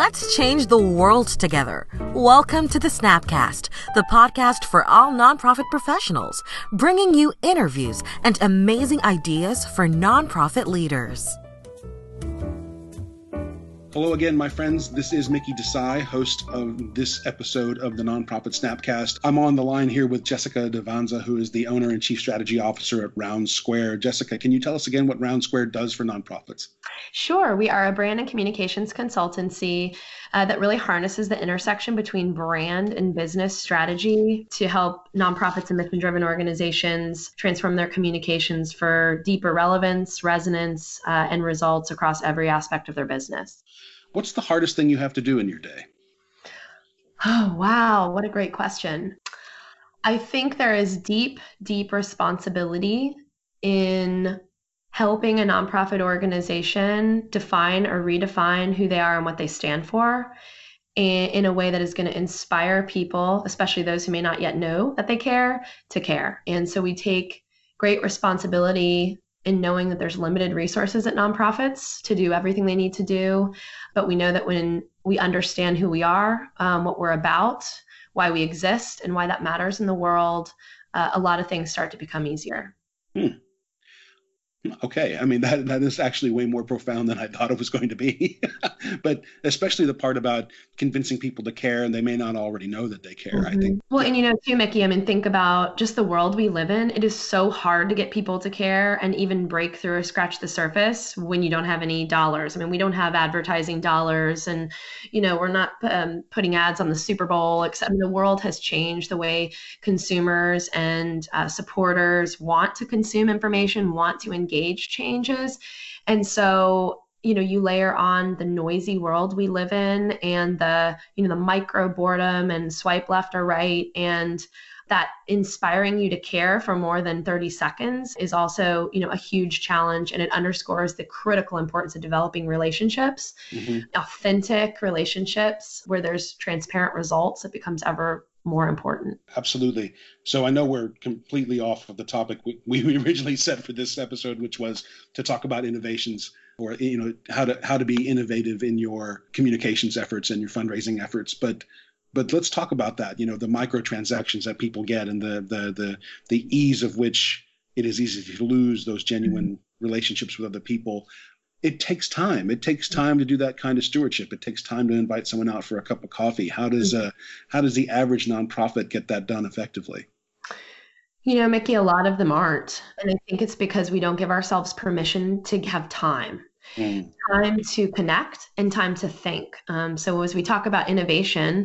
Let's change the world together. Welcome to the Snapcast, the podcast for all nonprofit professionals, bringing you interviews and amazing ideas for nonprofit leaders. Hello again, my friends. This is Mickey Desai, host of this episode of the Nonprofit Snapcast. I'm on the line here with Jessica Devanza, who is the owner and chief strategy officer at Round Square. Jessica, can you tell us again what Round Square does for nonprofits? Sure. We are a brand and communications consultancy that really harnesses the intersection between brand and business strategy to help nonprofits and mission-driven organizations transform their communications for deeper relevance, resonance, and results across every aspect of their business. What's the hardest thing you have to do in your day? Oh, wow. What a great question. I think there is deep responsibility in helping a nonprofit organization define or redefine who they are and what they stand for in a way that is going to inspire people, especially those who may not yet know that they care, to care. And so we take great responsibility in knowing that there's limited resources at nonprofits to do everything they need to do. But we know that when we understand who we are, what we're about, why we exist, and why that matters in the world, a lot of things start to become easier. Okay. I mean, that is actually way more profound than I thought it was going to be. But especially the part about convincing people to care, and they may not already know that they care, I think. Well, and too, Mickey, I mean, think about just the world we live in. It is so hard to get people to care and even break through or scratch the surface when you don't have any dollars. I mean, we don't have advertising dollars, and, we're not putting ads on the Super Bowl, except the world has changed the way consumers and supporters want to consume information, want to engage changes. And so, you layer on the noisy world we live in and the micro boredom and swipe left or right, and that inspiring you to care for more than 30 seconds is also, a huge challenge. And it underscores the critical importance of developing relationships, authentic relationships where there's transparent results. It becomes ever more important. Absolutely. So I know we're completely off of the topic we originally set for this episode, which was to talk about innovations, or how to be innovative in your communications efforts and your fundraising efforts. But let's talk about that. The microtransactions that people get and the ease of which it is easy to lose those genuine relationships with other people. It takes time. It takes time to do that kind of stewardship. It takes time to invite someone out for a cup of coffee. How does the average nonprofit get that done effectively? Mickey, a lot of them aren't. And I think it's because we don't give ourselves permission to have time. Time to connect and time to think. So as we talk about innovation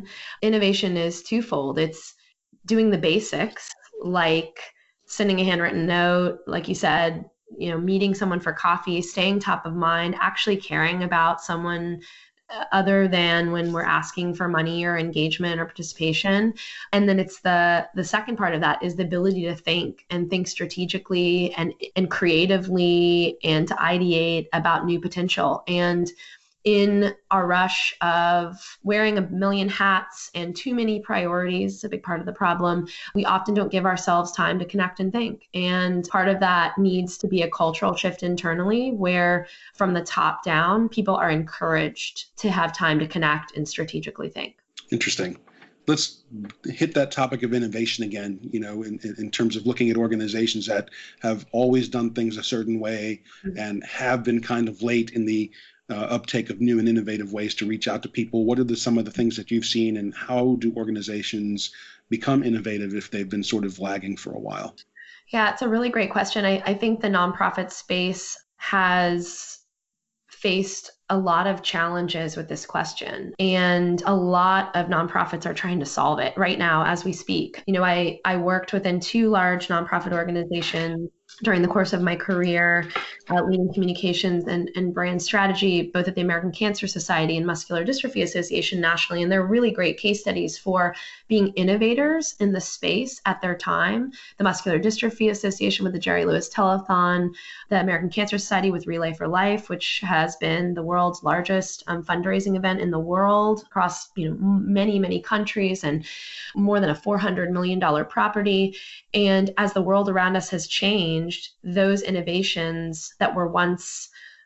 is twofold. It's doing the basics, like sending a handwritten note, like you said, meeting someone for coffee, staying top of mind, actually caring about someone other than when we're asking for money or engagement or participation. And then it's the second part of that is the ability to think strategically and creatively, and to ideate about new potential. And in our rush of wearing a million hats and too many priorities, a big part of the problem, we often don't give ourselves time to connect and think. And part of that needs to be a cultural shift internally, where from the top down, people are encouraged to have time to connect and strategically think. Interesting. Let's hit that topic of innovation again, in terms of looking at organizations that have always done things a certain way and have been kind of late in the uptake of new and innovative ways to reach out to people. What are some of the things that you've seen, and how do organizations become innovative if they've been sort of lagging for a while? Yeah, it's a really great question. I think the nonprofit space has faced a lot of challenges with this question, and a lot of nonprofits are trying to solve it right now as we speak. I worked within two large nonprofit organizations during the course of my career, leading communications and brand strategy, both at the American Cancer Society and Muscular Dystrophy Association nationally. And they're really great case studies for being innovators in the space at their time. The Muscular Dystrophy Association with the Jerry Lewis Telethon, the American Cancer Society with Relay for Life, which has been the world's largest fundraising event in the world across many countries, and more than a $400 million property. And as the world around us has changed, those innovations that were once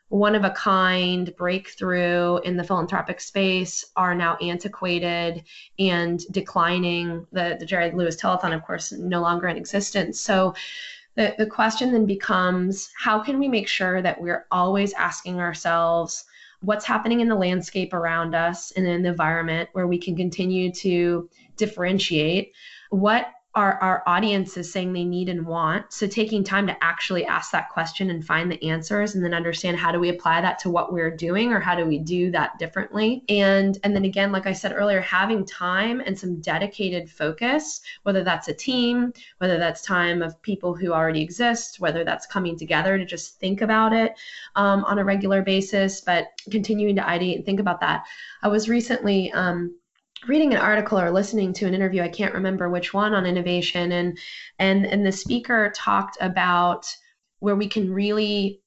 one of a kind breakthrough in the philanthropic space are now antiquated and declining. The Jerry Lewis Telethon, of course, no longer in existence. So the question then becomes, how can we make sure that we're always asking ourselves what's happening in the landscape around us and in the environment where we can continue to differentiate what our audience is saying they need and want. So taking time to actually ask that question and find the answers, and then understand, how do we apply that to what we're doing, or how do we do that differently? And then again, like I said earlier, having time and some dedicated focus, whether that's a team, whether that's time of people who already exist, whether that's coming together to just think about it on a regular basis, but continuing to ideate and think about that. I was recently reading an article or listening to an interview, I can't remember which one, on innovation, and the speaker talked about where we should really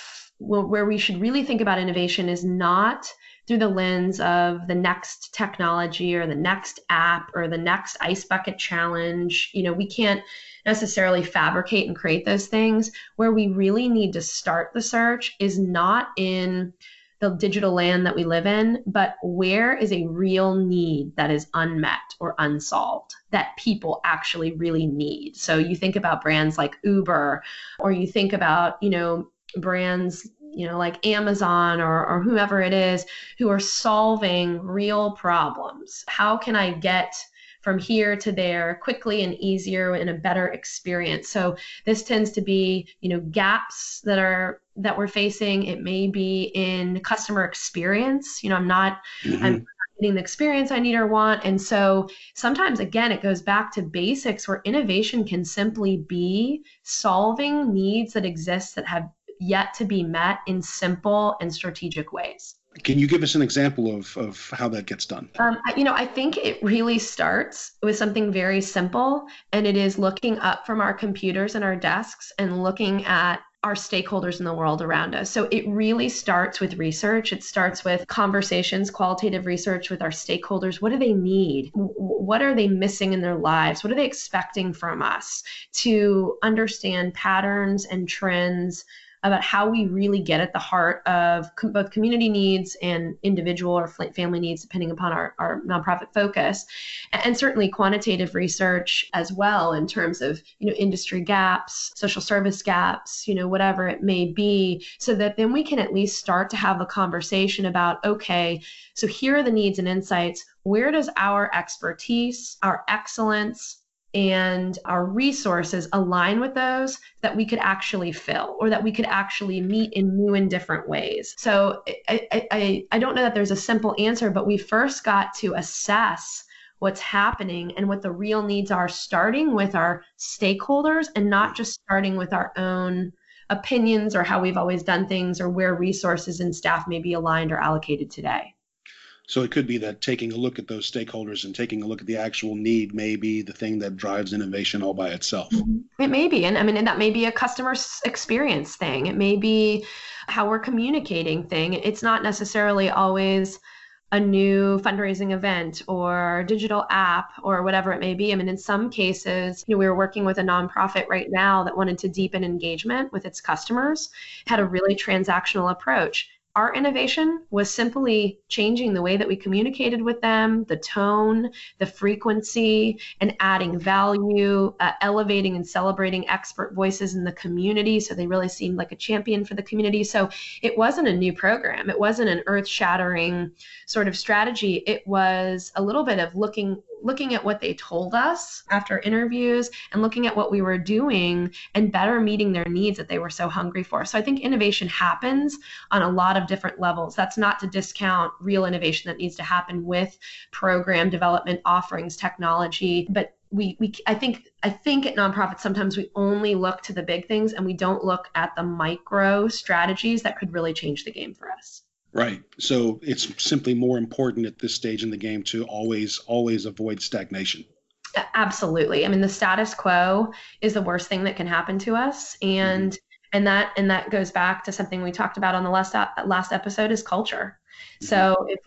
think about innovation is not through the lens of the next technology or the next app or the next ice bucket challenge. We can't necessarily fabricate and create those things. Where we really need to start the search is not in the digital land that we live in, but where is a real need that is unmet or unsolved that people actually really need. So you think about brands like Uber, or you think about, brands, like Amazon or whoever it is, who are solving real problems. How can I get from here to there quickly and easier and a better experience? So this tends to be, gaps that we're facing. It may be in customer experience. I'm not I'm getting the experience I need or want. And so sometimes, again, it goes back to basics, where innovation can simply be solving needs that exist that have yet to be met in simple and strategic ways. Can you give us an example of how that gets done? I think it really starts with something very simple, and it is looking up from our computers and our desks and looking at our stakeholders in the world around us. So it really starts with research. It starts with conversations, qualitative research with our stakeholders. What do they need? What are they missing in their lives? What are they expecting from us? To understand patterns and trends about how we really get at the heart of both community needs and individual or family needs, depending upon our nonprofit focus, and certainly quantitative research as well, in terms of industry gaps, social service gaps, whatever it may be, so that then we can at least start to have a conversation about, okay, so here are the needs and insights. Where does our expertise, our excellence, and our resources align with those that we could actually fill, or that we could actually meet in new and different ways? So I don't know that there's a simple answer, but we first got to assess what's happening and what the real needs are, starting with our stakeholders and not just starting with our own opinions or how we've always done things or where resources and staff may be aligned or allocated today. So it could be that taking a look at those stakeholders and taking a look at the actual need may be the thing that drives innovation all by itself. It may be. And that may be a customer experience thing. It may be how we're communicating thing. It's not necessarily always a new fundraising event or digital app or whatever it may be. In some cases, we were working with a nonprofit right now that wanted to deepen engagement with its customers, had a really transactional approach. Our innovation was simply changing the way that we communicated with them, the tone, the frequency, and adding value, elevating and celebrating expert voices in the community, so they really seemed like a champion for the community. So it wasn't a new program. It wasn't an earth-shattering sort of strategy. It was a little bit of looking at what they told us after interviews and looking at what we were doing and better meeting their needs that they were so hungry for. So I think innovation happens on a lot of different levels. That's not to discount real innovation that needs to happen with program development, offerings, technology, but I think at nonprofits, sometimes we only look to the big things and we don't look at the micro strategies that could really change the game for us. Right. So it's simply more important at this stage in the game to always avoid stagnation. Absolutely. The status quo is the worst thing that can happen to us. And that goes back to something we talked about on the last episode, is culture. So if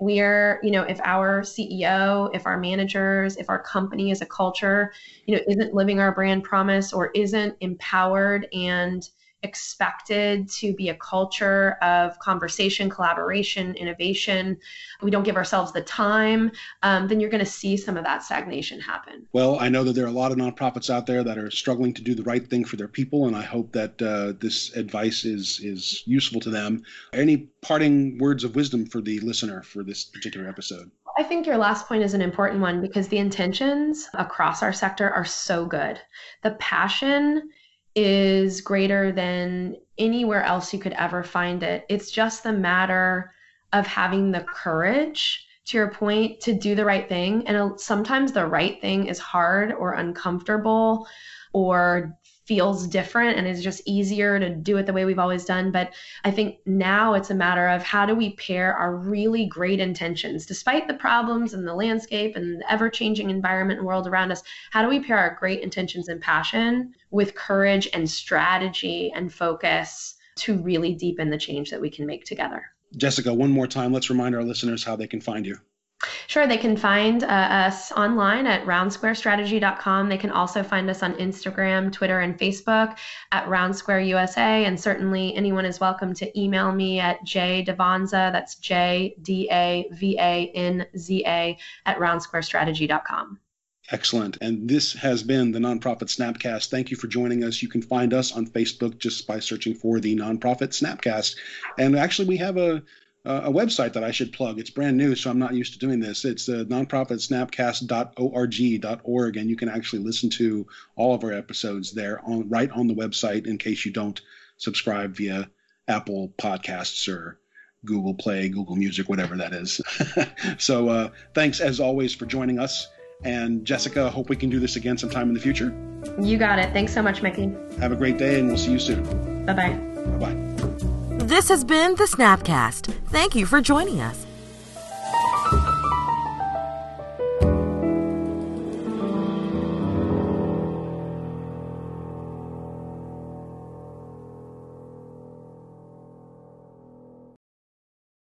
if our CEO, if our managers, if our company as a culture, isn't living our brand promise or isn't empowered and expected to be a culture of conversation, collaboration, innovation, we don't give ourselves the time, then you're going to see some of that stagnation happen. Well, I know that there are a lot of nonprofits out there that are struggling to do the right thing for their people, and I hope that this advice is useful to them. Any parting words of wisdom for the listener for this particular episode? I think your last point is an important one because the intentions across our sector are so good. The passion is greater than anywhere else you could ever find it. It's just the matter of having the courage, to your point, to do the right thing. And sometimes the right thing is hard or uncomfortable or feels different, and it's just easier to do it the way we've always done. But I think now it's a matter of how do we pair our really great intentions, despite the problems and the landscape and the ever-changing environment and world around us, how do we pair our great intentions and passion with courage and strategy and focus to really deepen the change that we can make together? Jessica, one more time, let's remind our listeners how they can find you. Sure. They can find us online at roundsquarestrategy.com. They can also find us on Instagram, Twitter, and Facebook at RoundSquareUSA. And certainly anyone is welcome to email me at jdavanza, that's JDAVANZA at roundsquarestrategy.com. Excellent. And this has been the Nonprofit Snapcast. Thank you for joining us. You can find us on Facebook just by searching for the Nonprofit Snapcast. And actually, we have a website that I should plug. It's brand new, so I'm not used to doing this. It's nonprofitsnapcast.org, and you can actually listen to all of our episodes there right on the website in case you don't subscribe via Apple Podcasts or Google Play, Google Music, whatever that is. So thanks, as always, for joining us. And Jessica, hope we can do this again sometime in the future. You got it. Thanks so much, Mickey. Have a great day, and we'll see you soon. Bye-bye. Bye-bye. This has been the Snapcast. Thank you for joining us.